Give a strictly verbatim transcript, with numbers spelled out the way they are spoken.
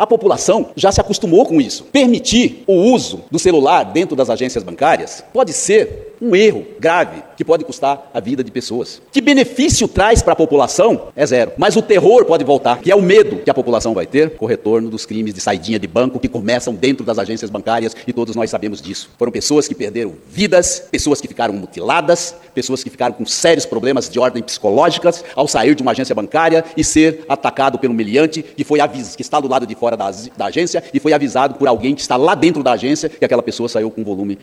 A população já se acostumou com isso. Permitir o uso do celular dentro das agências bancárias pode ser um erro grave que pode custar a vida de pessoas. Que benefício traz para a população? É zero. Mas o terror pode voltar, que é o medo que a população vai ter com o retorno dos crimes de saidinha de banco que começam dentro das agências bancárias, e todos nós sabemos disso. Foram pessoas que perderam vidas, pessoas que ficaram mutiladas, pessoas que ficaram com sérios problemas de ordem psicológicas ao sair de uma agência bancária e ser atacado pelo meliante que, foi avis... que está do lado de fora da, da agência e foi avisado por alguém que está lá dentro da agência que aquela pessoa saiu com volume